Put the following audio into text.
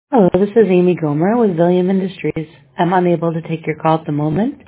Hello, this is Amy Gomer with William Industries. I'm unable to take your call at the moment.